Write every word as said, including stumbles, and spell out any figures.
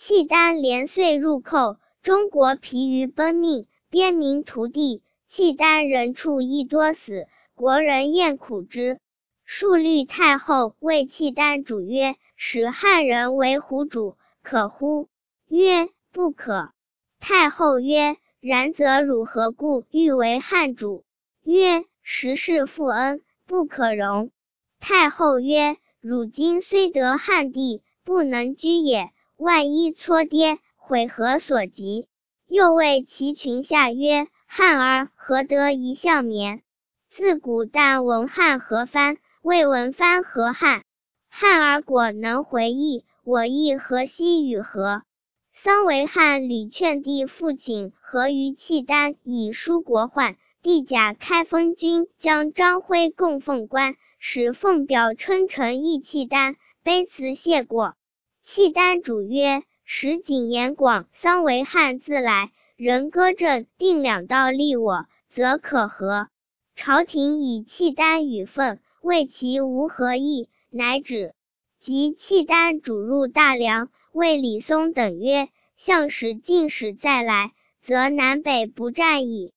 契丹连岁入寇，中国疲于奔命，边民屠地，契丹人畜亦多死，国人厌苦之。述律太后谓契丹主曰：使汉人为胡主，可乎？曰：不可。太后曰：然则汝何故欲为汉主？曰：时势负恩，不可容。太后曰：汝今虽得汉地，不能居也，万一错跌，悔何所及？又谓其群下曰：汉儿何得一向眠？自古但闻汉何藩，未闻藩何汉。汉儿果能回忆，我亦何惜与何？桑维汉屡劝帝复请和于契丹，以纾国患。帝假开封军将张辉供奉官，使奉表称臣议契丹，卑辞谢过。契丹主曰：时景延广、桑维汉自来，人割政，定两道立我，则可和。朝廷以契丹语愤，谓其无何意，乃止。及契丹主入大梁，谓李松等曰：项使进使再来，则南北不战矣。